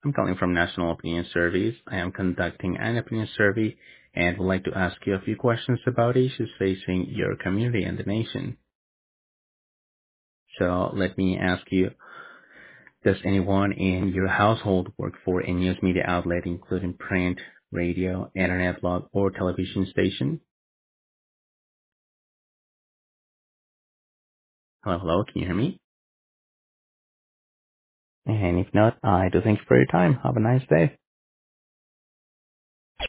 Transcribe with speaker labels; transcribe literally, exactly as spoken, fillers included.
Speaker 1: I'm calling from National Opinion Surveys. I am conducting an opinion survey and would like to ask you a few questions about issues facing your community and the nation. So let me ask you, does anyone in your household work for a news media outlet, including print, radio, internet blog, or television station? Hello, hello, can you hear me? And if not, I do thank you for your time. Have a nice day.